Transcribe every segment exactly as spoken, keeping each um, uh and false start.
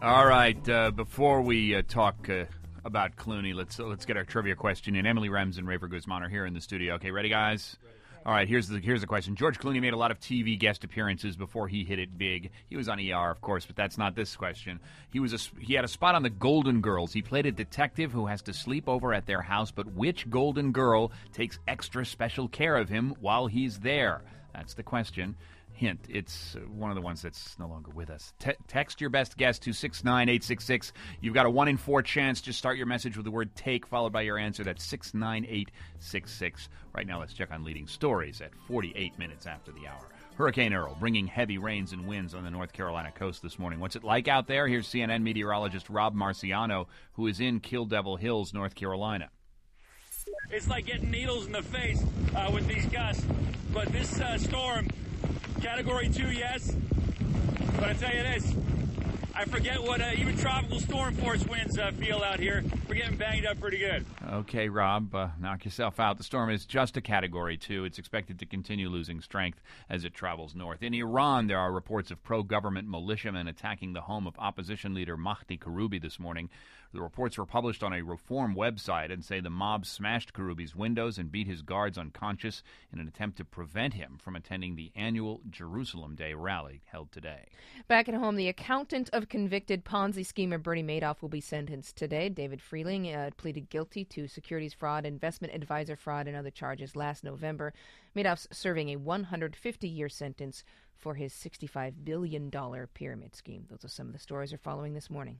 All right, uh, before we uh, talk uh, about Clooney, let's uh, let's get our trivia question in. Emily Rems and Rafer Guzman are here in the studio. Okay, ready, guys? Ready. All right, here's the here's the question. George Clooney made a lot of T V guest appearances before he hit it big. He was on E R, of course, but that's not this question. He was a, he had a spot on The Golden Girls. He played a detective who has to sleep over at their house, but which Golden Girl takes extra special care of him while he's there? That's the question. Hint, it's one of the ones that's no longer with us. Te- text your best guess to six nine eight six six. You've got a one in four chance. Just start your message with the word take, followed by your answer. That's six nine eight six six. Right now, let's check on leading stories at forty-eight minutes after the hour. Hurricane Earl bringing heavy rains and winds on the North Carolina coast this morning. What's it like out there? Here's C N N meteorologist Rob Marciano, who is in Kill Devil Hills, North Carolina. It's like getting needles in the face uh, with these gusts. But this uh, storm, Category two, yes. But I tell you this, I forget what uh, even tropical storm force winds uh, feel out here. We're getting banged up pretty good. Okay, Rob, uh, knock yourself out. The storm is just a Category two. It's expected to continue losing strength as it travels north. In Iran, there are reports of pro-government militiamen attacking the home of opposition leader Mahdi Karoubi this morning. The reports were published on a Reform website and say the mob smashed Karoubi's windows and beat his guards unconscious in an attempt to prevent him from attending the annual Jerusalem Day rally held today. Back at home, the accountant of convicted Ponzi schemer Bernie Madoff will be sentenced today. David Freeling uh, pleaded guilty to securities fraud, investment advisor fraud, and other charges last November. Madoff's serving a one hundred fifty year sentence for his sixty-five billion dollars pyramid scheme. Those are some of the stories we're following this morning.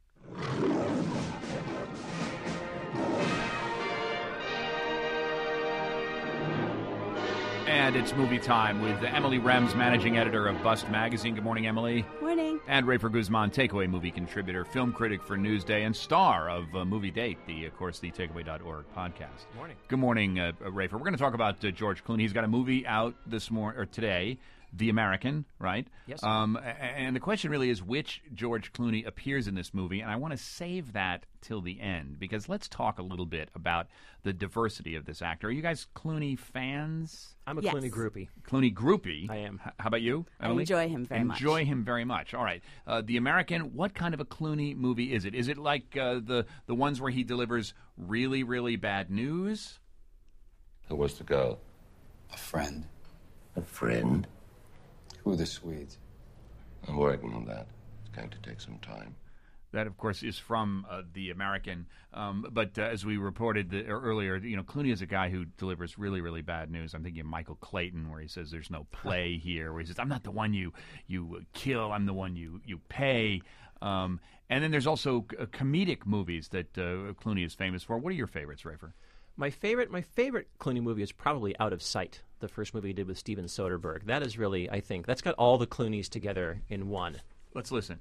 And it's movie time with Emily Rems, managing editor of Bust Magazine. Good morning, Emily. Morning. And Rafer Guzman, Takeaway movie contributor, film critic for Newsday, and star of uh, Movie Date, the, of course, the takeaway dot org podcast. Good morning. Good morning, uh, Rafer. We're going to talk about uh, George Clooney. He's got a movie out this morning or today, The American, right? Yes. Um, and the question really is which George Clooney appears in this movie, and I want to save that till the end because let's talk a little bit about the diversity of this actor. Are you guys Clooney fans? I'm a Yes. Clooney groupie. Clooney groupie. I am. H- how about you, Emily? I enjoy him very much. Enjoy him very much. All right. Uh, the American, what kind of a Clooney movie is it? Is it like uh, the, the ones where he delivers really, really bad news? Who was the girl? A friend. A friend? Who are the Swedes? I'm working on that. It's going to take some time. That, of course, is from uh, The American. Um, but uh, as we reported the, earlier, you know, Clooney is a guy who delivers really, really bad news. I'm thinking of Michael Clayton, where he says there's no play here, where he says, I'm not the one you you kill, I'm the one you, you pay. Um, and then there's also uh, comedic movies that uh, Clooney is famous for. What are your favorites, Rafer? My favorite, my favorite Clooney movie is probably Out of Sight, the first movie he did with Steven Soderbergh. That is really, I think, that's got all the Clooneys together in one. Let's listen.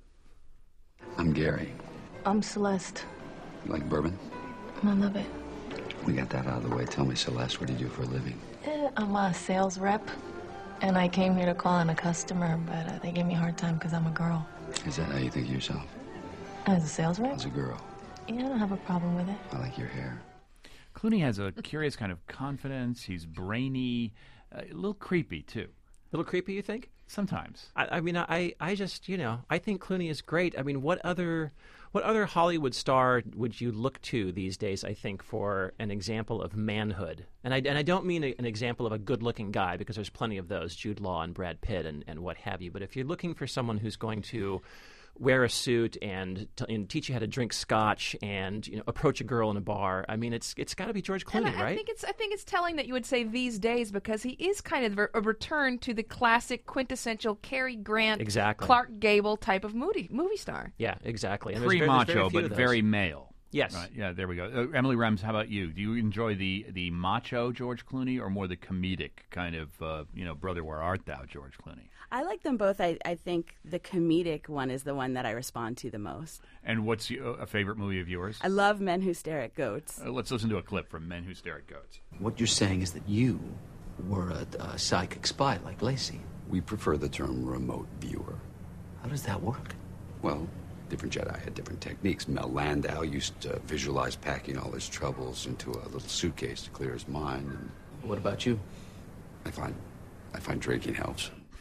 I'm Gary. I'm Celeste. You like bourbon? I love it. We got that out of the way. Tell me, Celeste, what do you do for a living? Eh, I'm a sales rep, and I came here to call in a customer, but uh, they gave me a hard time because I'm a girl. Is that how you think of yourself? As a sales rep? As a girl? Yeah, I don't have a problem with it. I like your hair. Clooney has a curious kind of confidence. He's brainy, uh, a little creepy, too. A little creepy, you think? Sometimes. I, I mean, I, I just, you know, I think Clooney is great. I mean, what other, what other Hollywood star would you look to these days? I think for an example of manhood, and I and I don't mean a, an example of a good-looking guy because there's plenty of those, Jude Law and Brad Pitt and, and what have you. But if you're looking for someone who's going to wear a suit and, t- and teach you how to drink scotch and, you know, approach a girl in a bar, I mean, it's it's got to be George Clooney, and I, right? I think it's I think it's telling that you would say these days because he is kind of a, a return to the classic quintessential Cary Grant, Exactly. Clark Gable type of movie movie star. Yeah, exactly. And there's very- there's Pre-macho, very few but of those. very male. Yes. Right, yeah, there we go. Uh, Emily Rems, how about you? Do you enjoy the, the macho George Clooney or more the comedic kind of, uh, you know, brother, where art thou, George Clooney? I like them both. I, I think the comedic one is the one that I respond to the most. And what's your, a favorite movie of yours? I love Men Who Stare at Goats. Uh, let's listen to a clip from Men Who Stare at Goats. What you're saying is that you were a, a psychic spy like Lacey. We prefer the term remote viewer. How does that work? Well, different Jedi had different techniques. Mel Landau used to visualize packing all his troubles into a little suitcase to clear his mind. And What about you? I find, I find drinking helps.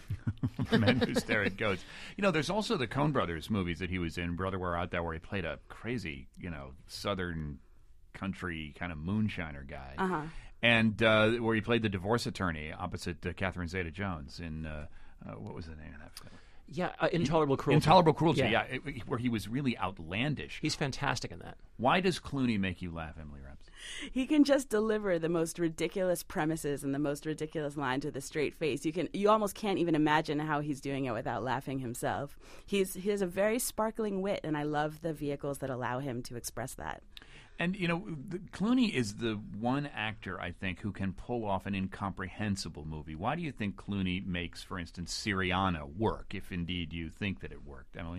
Men Who Stare at Goats. You know, there's also the Coen Brothers movies that he was in. Brother, We're Out There, where he played a crazy, you know, southern country kind of moonshiner guy. Uh-huh. And uh, where he played the divorce attorney opposite uh, Catherine Zeta-Jones in, uh, uh, what was the name of that film? Yeah, uh, Intolerable Cruelty. Intolerable Cruelty, yeah, Yeah. it- where he was really outlandish. He's fantastic in that. Why does Clooney make you laugh, Emily Rems? He can just deliver the most ridiculous premises and the most ridiculous lines with a straight face. You can, you almost can't even imagine how he's doing it without laughing himself. He's he has a very sparkling wit, and I love the vehicles that allow him to express that. And, you know, the, Clooney is the one actor, I think, who can pull off an incomprehensible movie. Why do you think Clooney makes, for instance, Syriana work, if indeed you think that it worked, Emily?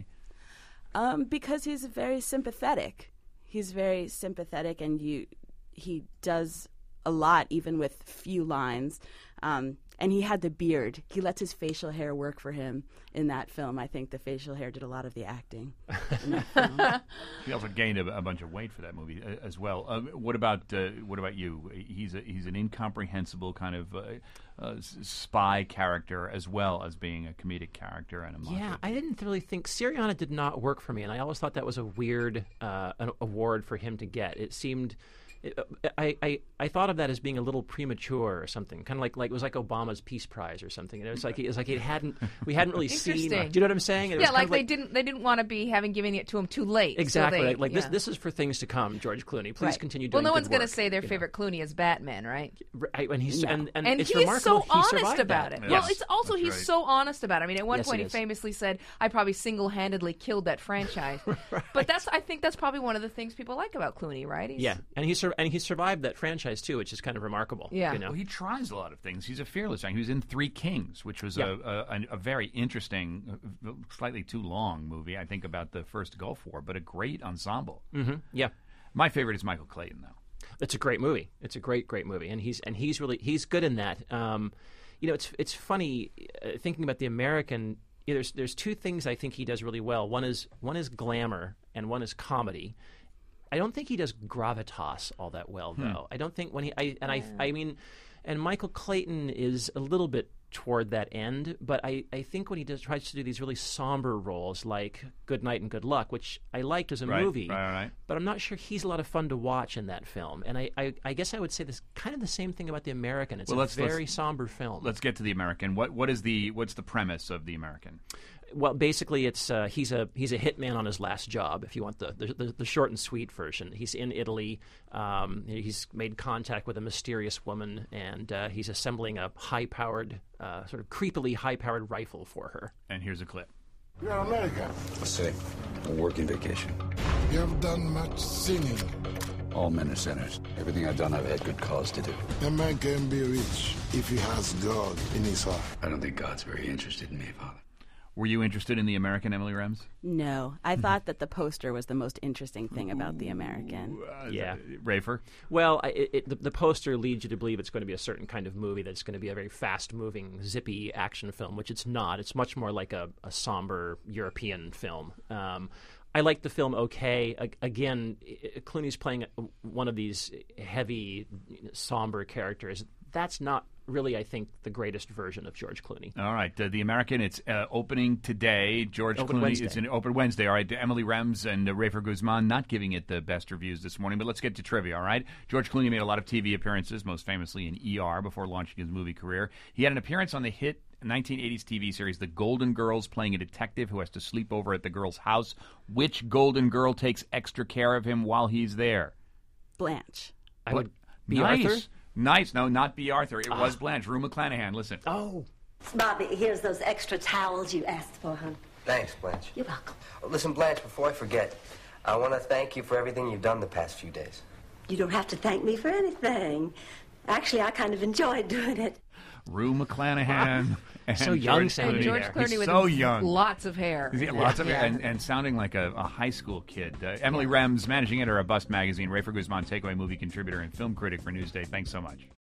Um, because he's very sympathetic. He's very sympathetic, and you he does a lot, even with few lines. Um, and he had the beard. He lets his facial hair work for him in that film. I think the facial hair did a lot of the acting in that film. He also gained a, a bunch of weight for that movie uh, as well. Uh, what about uh, what about you? He's a, he's an incomprehensible kind of uh, uh, s- spy character as well as being a comedic character and a macho. Yeah, I didn't really think Syriana did not work for me, and I always thought that was a weird uh, an award for him to get. It seemed. It, I, I I thought of that as being a little premature or something, kind of like like it was like Obama's Peace Prize or something. And it was like it was like it hadn't we hadn't really seen. Do you Interesting. know what I'm saying? It was Yeah, kind like of they didn't they didn't want to be having giving it to him too late. so exactly they- like, like this. yeah. This is for things to come, George Clooney. Please Right. continue Well, doing. no good one's going to work, say their you know. favorite Clooney is Batman, right? Right, and he's No. and, and, And it's he is remarkable so he honest survived about that. it. Yes. Well, it's also That's he's right. so honest about it. I mean, at one Yes, point he he is. famously said, "I probably single-handedly killed that franchise." But that's I think that's probably one of the things people like about Clooney, right? He's, Yeah, and he sur- and he survived that franchise too, which is kind of remarkable. Yeah. you know. Well, he tries a lot of things. He's a fearless guy. He was in Three Kings, which was Yeah. a, a, a very interesting, uh, slightly too long movie, I think, about the first Gulf War, but a great ensemble. hmm Yeah. My favorite is Michael Clayton, though. It's a great movie. It's a great, great movie, and he's and he's really he's good in that. Um, you know, it's it's funny uh, thinking about the American. You know, there's there's two things I think he does really well. One is one is glamour, and one is comedy. I don't think he does gravitas all that well, though. I don't think when he I and I I mean, and Michael Clayton is a little bit toward that end, but I, I think when he does tries to do these really somber roles like Good Night and Good Luck, which I liked as a Right, movie, right, right. but I'm not sure he's a lot of fun to watch in that film. And I, I, I guess I would say this kind of the same thing about The American. It's Well, a let's- let's- very somber film. Let's get to The American. What what is the what's the premise of The American? Well, basically, it's uh, he's a he's a hitman on his last job. If you want the the, the, the short and sweet version, he's in Italy. Um, he's made contact with a mysterious woman, and uh, he's assembling a high-powered, uh, sort of creepily high-powered rifle for her. And here's a clip. You're American. I say, a working vacation. You have done much sinning. All men are sinners. Everything I've done, I've had good cause to do. A man can be rich if he has God in his heart. I don't think God's very interested in me, Father. Were you interested in The American, Emily Rems? No, I thought that the poster was the most interesting thing about The American. Uh, Yeah. Rafer? Well, I, it, it, the, the poster leads you to believe it's going to be a certain kind of movie that's going to be a very fast-moving, zippy action film, which it's not. It's much more like a, a somber European film. Um, I like the film okay. A- again, I- Clooney's playing a- one of these heavy, somber characters. That's not really, I think, the greatest version of George Clooney. All right, uh, The American. It's uh, opening today. George Open Clooney. Wednesday. It's an open Wednesday. All right, Emily Rems and uh, Rafer Guzman not giving it the best reviews this morning, but let's get to trivia. All right, George Clooney made a lot of T V appearances, most famously in E R before launching his movie career. He had an appearance on the hit nineteen eighties T V series The Golden Girls, playing a detective who has to sleep over at the girl's house. Which Golden Girl takes extra care of him while he's there? Blanche. I would be nice. Arthur. Nice. No, not B. Arthur. It was Blanche. Rue McClanahan. Listen. Oh, Bobby, here's those extra towels you asked for, hon. Thanks, Blanche. You're welcome. Listen, Blanche, before I forget, I want to thank you for everything you've done the past few days. You don't have to thank me for anything. Actually, I kind of enjoyed doing it. Rue McClanahan. and So young George sounding Clooney. And George there. Clooney He's with so young. lots of hair. Yeah, lots of Yeah. and, and sounding like a, a high school kid. Uh, Emily Rems, managing editor of Bust Magazine, Rafer Guzman, takeaway movie contributor and film critic for Newsday. Thanks so much.